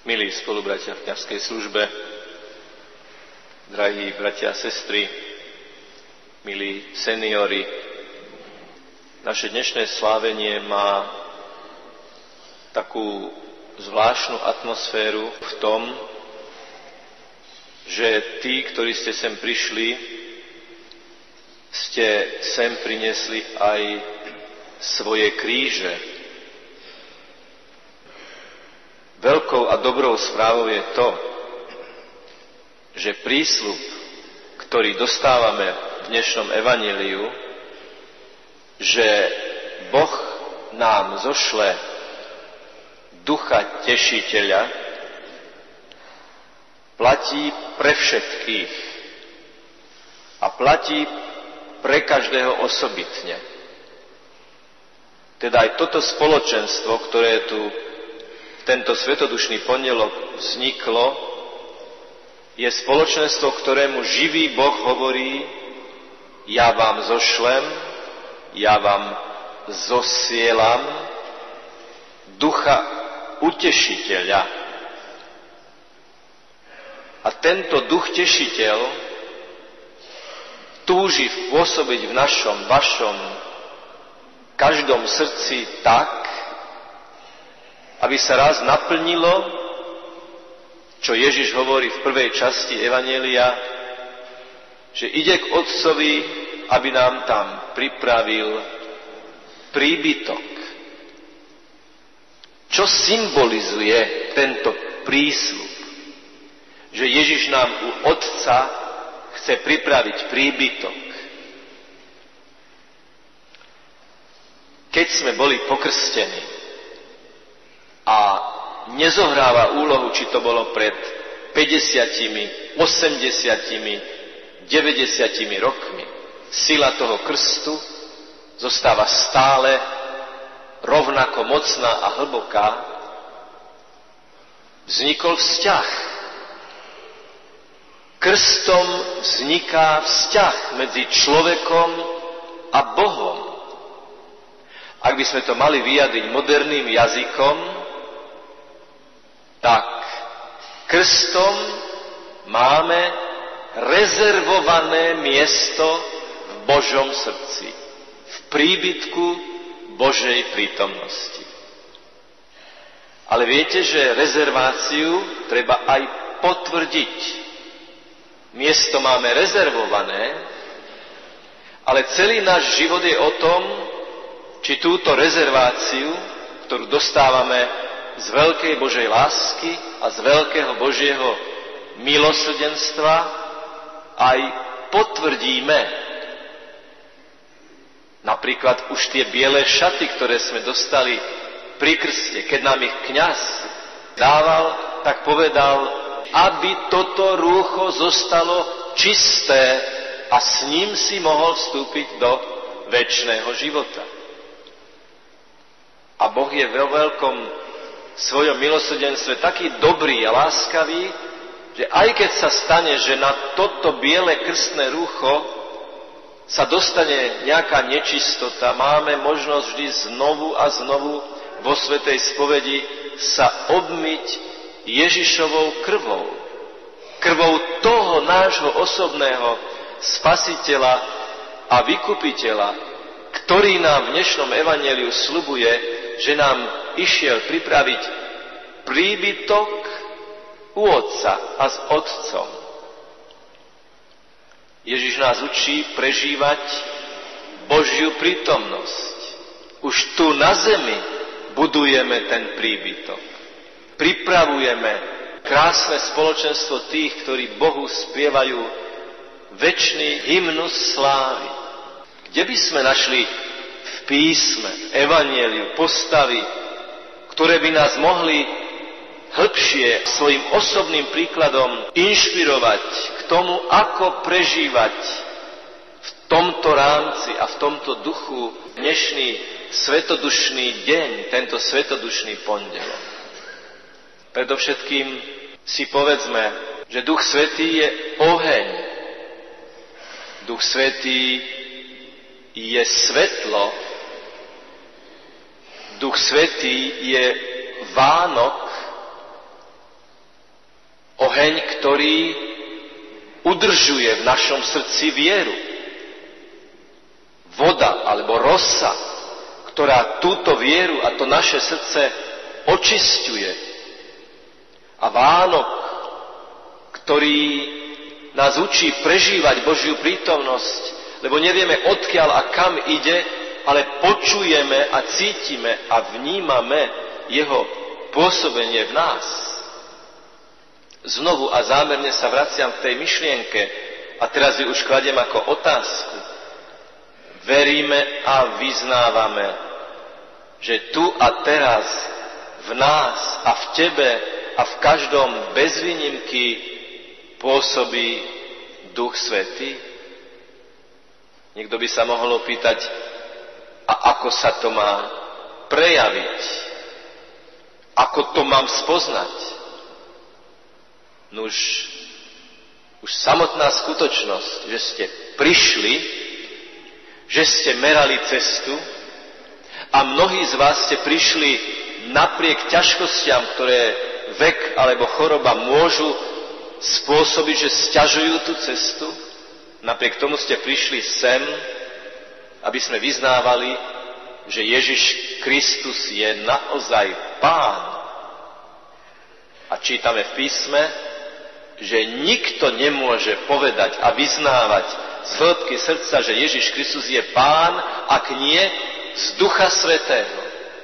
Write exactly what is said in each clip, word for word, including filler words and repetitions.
Milí spolubratia v kňazskej službe, drahí bratia a sestry, milí seniori, naše dnešné slávenie má takú zvláštnu atmosféru v tom, že tí, ktorí ste sem prišli, ste sem priniesli aj svoje kríže. Veľkou a dobrou správou je to, že prísľub, ktorý dostávame v dnešnom evanjeliu, že Boh nám zošle Ducha Tešiteľa, platí pre všetkých a platí pre každého osobitne. Teda aj toto spoločenstvo, ktoré tu tento svetodušný pondelok vzniklo, je spoločenstvo, ktorému živý Boh hovorí: ja vám zošlem, ja vám zosielam Ducha Utešiteľa. A tento Duch Tešiteľ túži pôsobiť v našom, vašom, každom srdci tak, aby sa raz naplnilo, čo Ježiš hovorí v prvej časti evanjelia, že ide k Otcovi, aby nám tam pripravil príbytok. Čo symbolizuje tento prísľub? Že Ježiš nám u Otca chce pripraviť príbytok. Keď sme boli pokrstení, a nezohráva úlohu, či to bolo pred päťdesiatimi, osemdesiatimi, deväťdesiatimi rokmi. Sila toho krstu zostáva stále rovnako mocná a hlboká. Vznikol vzťah. Krstom vzniká vzťah medzi človekom a Bohom. Ak by sme to mali vyjadriť moderným jazykom, tak krstom máme rezervované miesto v Božom srdci, v príbytku Božej prítomnosti. Ale viete, že rezerváciu treba aj potvrdiť. Miesto máme rezervované, ale celý náš život je o tom, či túto rezerváciu, ktorú dostávame z veľkej Božej lásky a z veľkého Božieho milosrdenstva, aj potvrdíme. Napríklad už tie biele šaty, ktoré sme dostali pri krste, keď nám ich kňaz dával, tak povedal, aby toto rúcho zostalo čisté a s ním si mohol vstúpiť do večného života. A Boh je vo veľkom svojom milosrdenstve taký dobrý a láskavý, že aj keď sa stane, že na toto biele krstné rúcho sa dostane nejaká nečistota, máme možnosť vždy znovu a znovu vo svätej spovedi sa obmyť Ježišovou krvou. Krvou toho nášho osobného spasiteľa a vykupiteľa, ktorý nám v dnešnom evanjeliu sľubuje, že nám išiel pripraviť príbytok u Otca a s Otcom. Ježiš nás učí prežívať Božiu prítomnosť. Už tu na zemi budujeme ten príbytok. Pripravujeme krásne spoločenstvo tých, ktorí Bohu spievajú večný hymnus slávy. Kde by sme našli v písme, evanjeliu, postavy, ktoré by nás mohli hĺbšie svojim osobným príkladom inšpirovať k tomu, ako prežívať v tomto rámci a v tomto duchu dnešný svetodušný deň, tento svetodušný pondelok. Predovšetkým si povedzme, že Duch Svätý je oheň. Duch Svätý je svetlo. Duch Svätý je Vánok. Oheň, ktorý udržuje v našom srdci vieru. Voda alebo rosa, ktorá túto vieru a to naše srdce očisťuje. A Vánok, ktorý nás učí prežívať Božiu prítomnosť, lebo nevieme odkiaľ a kam ide, ale počujeme a cítime a vnímame jeho pôsobenie v nás. Znovu a zámerne sa vraciam k tej myšlienke a teraz ju už kladiem ako otázku. Veríme a vyznávame, že tu a teraz v nás a v tebe a v každom bez výnimky pôsobí Duch Svätý? Niekto by sa mohol opýtať, a ako sa to má prejaviť? Ako to mám spoznať? Nuž, už samotná skutočnosť, že ste prišli, že ste merali cestu a mnohí z vás ste prišli napriek ťažkostiam, ktoré vek alebo choroba môžu spôsobiť, že sťažujú tú cestu, napriek tomu ste prišli sem, aby sme vyznávali, že Ježiš Kristus je naozaj Pán. A čítame v písme, že nikto nemôže povedať a vyznávať z hĺbky srdca, že Ježiš Kristus je Pán, ak nie z Ducha Svätého.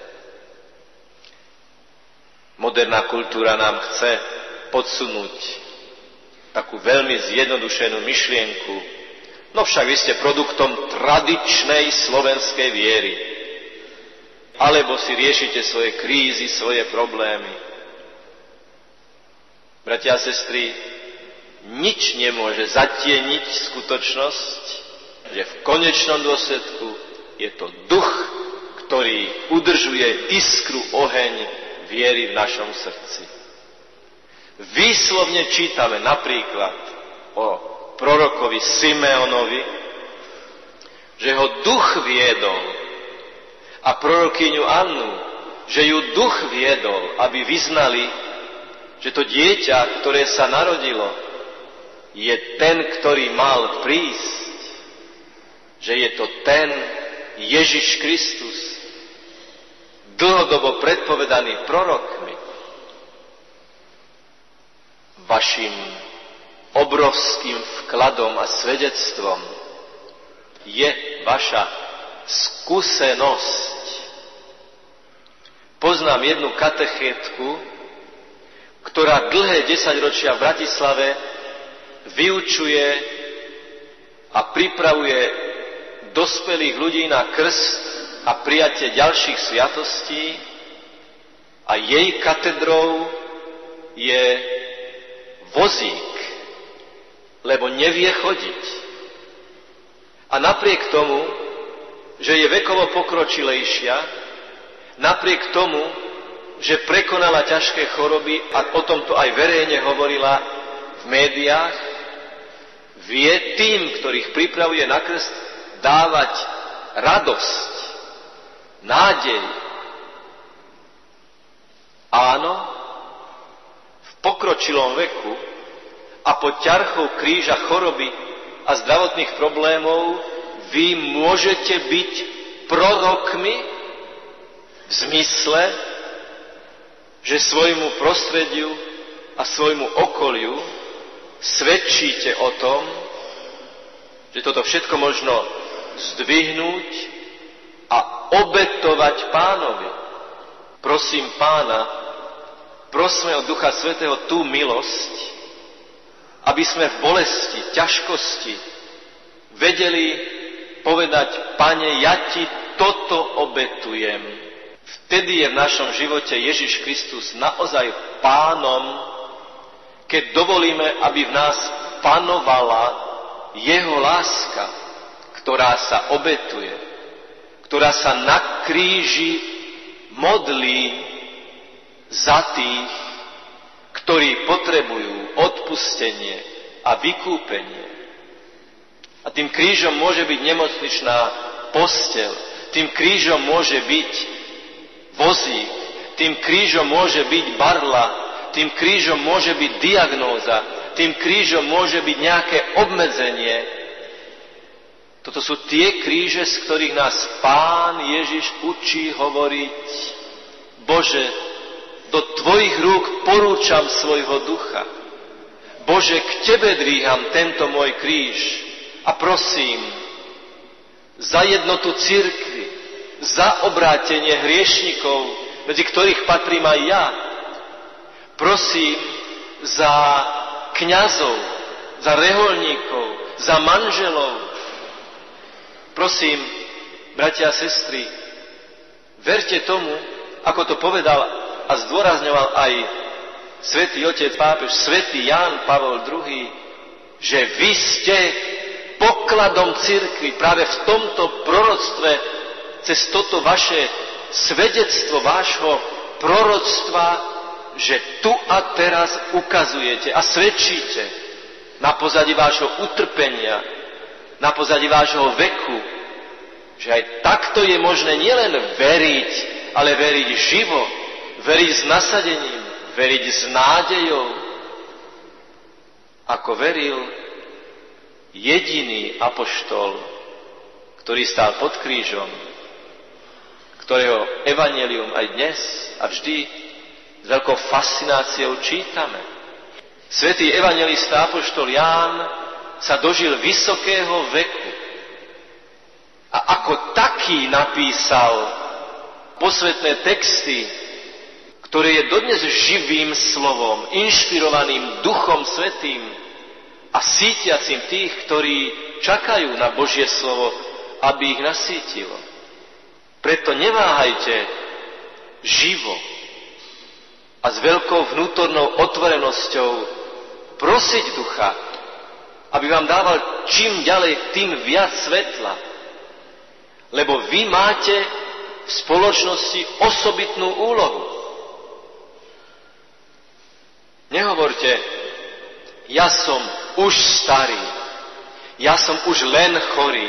Moderná kultúra nám chce podsunúť takú veľmi zjednodušenú myšlienku. No však vy ste produktom tradičnej slovenskej viery. Alebo si riešite svoje krízy, svoje problémy. Bratia a sestry, nič nemôže zatieniť skutočnosť, že v konečnom dôsledku je to duch, ktorý udržuje iskru, oheň viery v našom srdci. Výslovne čítame napríklad o prorokovi Simeonovi, že ho duch viedol a prorokyňu Annu, že ju duch viedol, aby vyznali, že to dieťa, ktoré sa narodilo, je ten, ktorý mal prísť, že je to ten Ježiš Kristus, dlhodobo predpovedaný prorokmi. Vašim obrovským vkladom a svedectvom je vaša skúsenosť. Poznám jednu katechétku, ktorá dlhé desaťročia v Bratislave vyučuje a pripravuje dospelých ľudí na krst a prijatie ďalších sviatostí a jej katedrou je vozík, lebo nevie chodiť. A napriek tomu, že je vekovo pokročilejšia, napriek tomu, že prekonala ťažké choroby a o tomto aj verejne hovorila v médiách, vie tým, ktorých pripravuje na krst, dávať radosť, nádej. Áno, v pokročilom veku a pod ťarchou kríža choroby a zdravotných problémov vy môžete byť prorokmi v zmysle, že svojmu prostrediu a svojmu okoliu svedčíte o tom, že toto všetko možno zdvihnúť a obetovať Pánovi. Prosím Pána, prosme od Ducha Svätého tú milosť, aby sme v bolesti, ťažkosti vedeli povedať: Pane, ja ti toto obetujem. Vtedy je v našom živote Ježiš Kristus naozaj Pánom, keď dovolíme, aby v nás panovala jeho láska, ktorá sa obetuje, ktorá sa na kríži modlí za tých, ktorí potrebujú odpustenie a vykúpenie. A tým krížom môže byť nemocničná posteľ, tým krížom môže byť vozík, tým krížom môže byť barla, tým krížom môže byť diagnóza, tým krížom môže byť nejaké obmedzenie. Toto sú tie kríže, z ktorých nás Pán Ježiš učí hovoriť: Bože, do tvojich rúk porúčam svojho ducha. Bože, k tebe dvíham tento môj kríž a prosím za jednotu cirkvi, za obrátenie hriešnikov, medzi ktorých patrím aj ja. Prosím za kňazov, za reholníkov, za manželov. Prosím, bratia a sestry, verte tomu, ako to povedal a zdôrazňoval aj svätý otec pápež, svätý Ján Pavol druhý, že vy ste pokladom cirkvi práve v tomto proroctve, cez toto vaše svedectvo vášho proroctva, že tu a teraz ukazujete a svedčíte na pozadí vášho utrpenia, na pozadí vášho veku, že aj takto je možné nielen veriť, ale veriť živo, veriť s nasadením, veriť s nádejou, ako veril jediný apoštol, ktorý stál pod krížom, ktorého evanjelium aj dnes a vždy s veľkou fascináciou čítame. Svätý evanjelista apoštol Ján sa dožil vysokého veku a ako taký napísal posvätné texty, ktoré je dodnes živým slovom, inšpirovaným Duchom Svätým a sítiacim tých, ktorí čakajú na Božie slovo, aby ich nasítilo. Preto neváhajte živo a s veľkou vnútornou otvorenosťou prosiť Ducha, aby vám dával čím ďalej, tým viac svetla. Lebo vy máte v spoločnosti osobitnú úlohu. Nehovorte, ja som už starý, ja som už len chorý.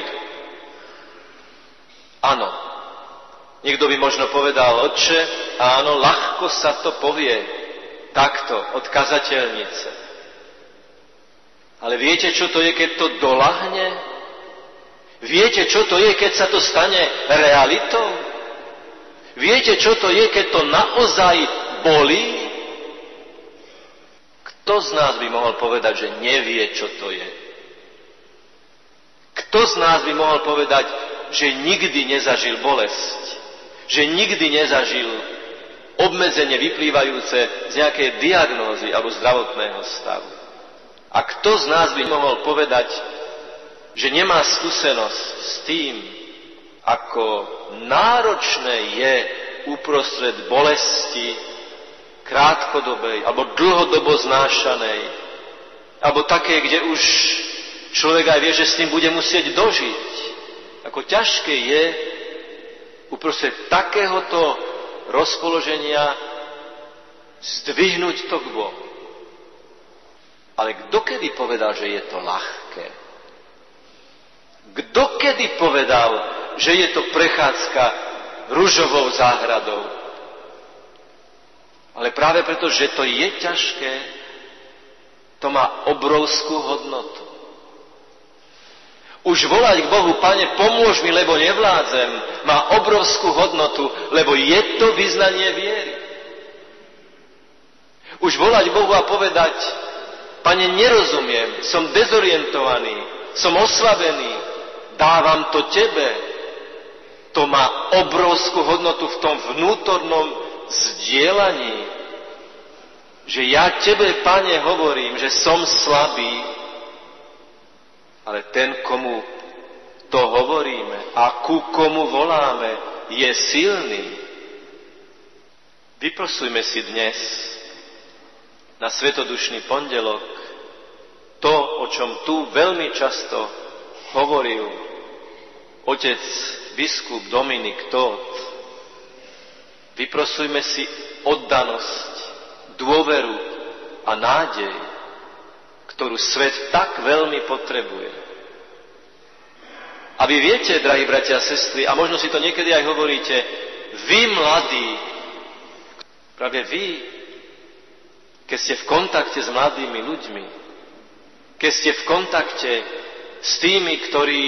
Áno, niekto by možno povedal: Otče, áno, ľahko sa to povie takto od kazateľnice. Ale viete, čo to je, keď to doľahne? Viete, čo to je, keď sa to stane realitou? Viete, čo to je, keď to naozaj bolí? Kto z nás by mohol povedať, že nevie, čo to je? Kto z nás by mohol povedať, že nikdy nezažil bolesť? Že nikdy nezažil obmedzenie vyplývajúce z nejakej diagnózy alebo zdravotného stavu? A kto z nás by mohol povedať, že nemá skúsenosť s tým, ako náročné je uprostred bolesti, krátkodobej alebo dlhodobo znášanej, alebo také, kde už človek aj vie, že s tým bude musieť dožiť. Ako ťažké je uprostred takéhoto rozpoloženia zdvihnúť to k Bohu. Ale kto kedy povedal, že je to ľahké? Kto kedy povedal, že je to prechádzka ružovou záhradou? Ale práve preto, že to je ťažké, to má obrovskú hodnotu. Už volať k Bohu: Pane, pomôž mi, lebo nevládzem, má obrovskú hodnotu, lebo je to vyznanie viery. Už volať k Bohu a povedať: Pane, nerozumiem, som dezorientovaný, som oslabený, dávam to Tebe. To má obrovskú hodnotu v tom vnútornom zdieľaní, že ja Tebe, Pane, hovorím, že som slabý, ale ten, komu to hovoríme a ku komu voláme, je silný. Vyprosujme si dnes na svetodušný pondelok to, o čom tu veľmi často hovoril otec biskup Dominik Tóth. Vyprosujme si oddanosť, dôveru a nádej, ktorú svet tak veľmi potrebuje. A vy viete, drahí bratia a sestry, a možno si to niekedy aj hovoríte, vy mladí, práve vy, keď ste v kontakte s mladými ľuďmi, keď ste v kontakte s tými, ktorí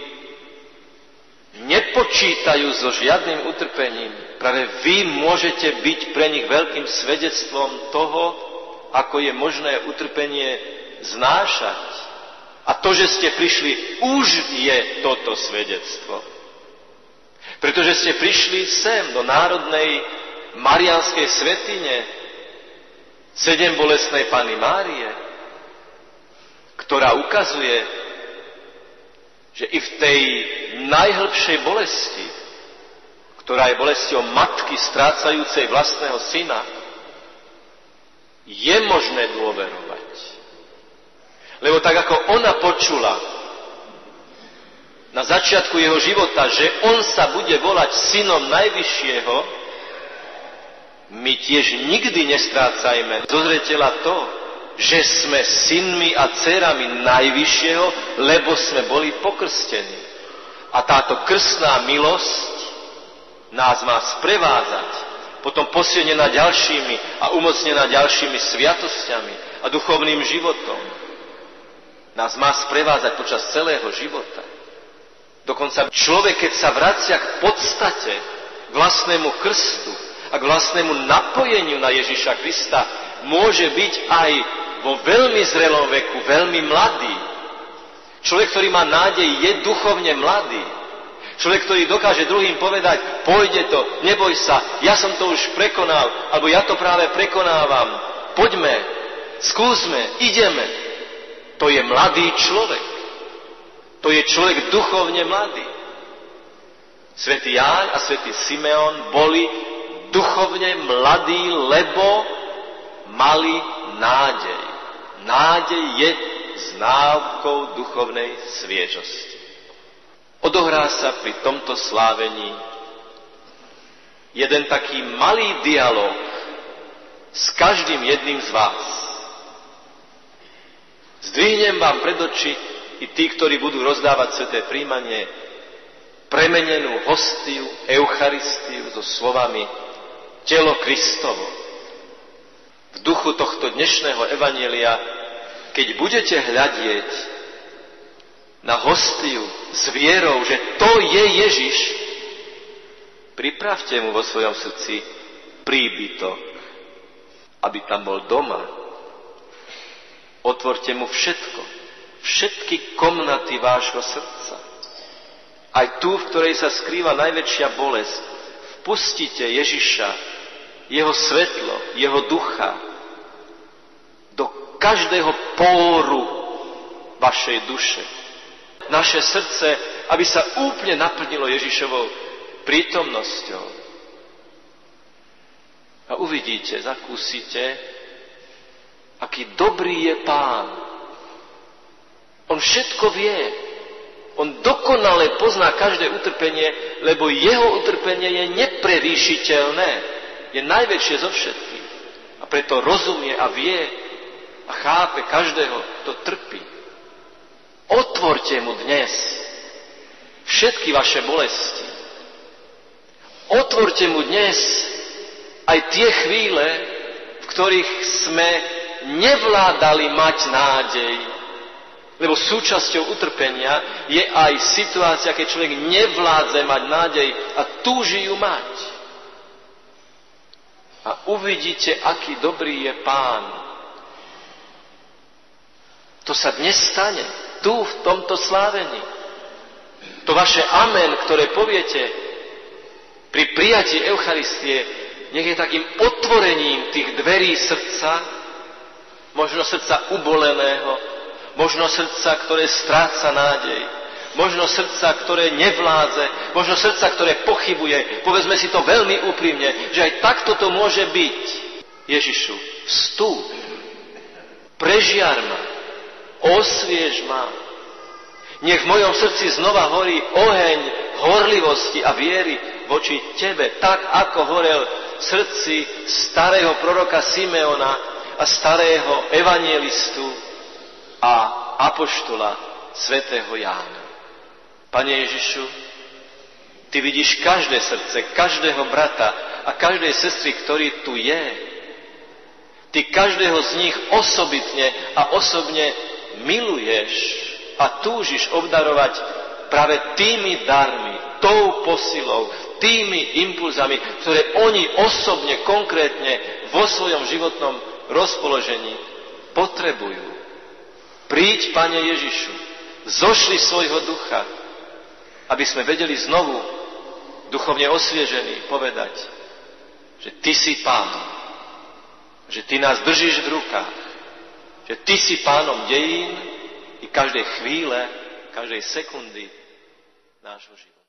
nepočítajú so žiadnym utrpením, práve vy môžete byť pre nich veľkým svedectvom toho, ako je možné utrpenie znášať. A to, že ste prišli, už je toto svedectvo. Pretože ste prišli sem do Národnej Mariánskej svätyne sedembolestnej Panny Márie, ktorá ukazuje, že i v tej najhlbšej bolesti, ktorá je bolesťou matky strácajúcej vlastného syna, je možné dôverovať. Lebo tak ako ona počula na začiatku jeho života, že on sa bude volať synom Najvyššieho, my tiež nikdy nestrácajme zo zreteľa to, že sme synmi a dcérami Najvyššieho, lebo sme boli pokrstení. A táto krstná milosť nás má sprevázať, potom posilnená ďalšími a umocnená ďalšími sviatosťami a duchovným životom. Nás má sprevázať počas celého života. Dokonca človek, keď sa vracia k podstate, k vlastnému krstu a k vlastnému napojeniu na Ježiša Krista, môže byť aj vo veľmi zrelom veku, veľmi mladý. Človek, ktorý má nádej, je duchovne mladý. Človek, ktorý dokáže druhým povedať, pôjde to, neboj sa, ja som to už prekonal, alebo ja to práve prekonávam. Poďme, skúsme, ideme. To je mladý človek. To je človek duchovne mladý. Svätý Jáň a svätý Simeon boli duchovne mladí, lebo mali nádej. Nádej je známkou duchovnej sviežosti. Odohrá sa pri tomto slávení jeden taký malý dialog s každým jedným z vás. Zdvihnem vám pred oči i tí, ktorí budú rozdávať sväté príjmanie, premenenú hostiu, Eucharistiu so slovami telo Kristovo. V duchu tohto dnešného evanjelia, keď budete hľadieť na hostiu s vierou, že to je Ježiš, pripravte mu vo svojom srdci príbytok, aby tam bol doma. Otvorte mu všetko, všetky komnaty vášho srdca. Aj tú, v ktorej sa skrýva najväčšia bolesť. Vpustite Ježiša, jeho svetlo, jeho ducha do každého póru vašej duše. Naše srdce, aby sa úplne naplnilo Ježišovou prítomnosťou. A uvidíte, zakúsite, aký dobrý je Pán. On všetko vie. On dokonale pozná každé utrpenie, lebo jeho utrpenie je neprevýšiteľné. Je najväčšie zo všetkých. A preto rozumie a vie a chápe každého, kto trpí. Otvorte mu dnes všetky vaše bolesti. Otvorte mu dnes aj tie chvíle, v ktorých sme nevládali mať nádej. Lebo súčasťou utrpenia je aj situácia, keď človek nevládze mať nádej a túži ju mať. A uvidíte, aký dobrý je Pán. To sa dnes stane, tu, v tomto slávení. To vaše amen, ktoré poviete pri prijatí Eucharistie, nech je takým otvorením tých dverí srdca, možno srdca uboleného, možno srdca, ktoré stráca nádej, možno srdca, ktoré nevládze, možno srdca, ktoré pochybuje. Povedzme si to veľmi úprimne, že aj takto to môže byť. Ježišu, vstúp, prežiar ma, osviež ma. Nech v mojom srdci znova horí oheň horlivosti a viery voči Tebe, tak ako horel v srdci starého proroka Simeona a starého evangelistu a apoštola svätého Jána. Pane Ježišu, Ty vidíš každé srdce, každého brata a každej sestry, ktorý tu je. Ty každého z nich osobitne a osobne miluješ a túžiš obdarovať práve tými darmi, tou posilou, tými impulzami, ktoré oni osobne, konkrétne vo svojom životnom rozpoložení potrebujú. Príď, Pane Ježišu, zošli svojho ducha, aby sme vedeli znovu, duchovne osviežení, povedať, že Ty si Pán, že Ty nás držíš v rukách, že Ty si Pánom dejín i každej chvíle, každej sekundy nášho života.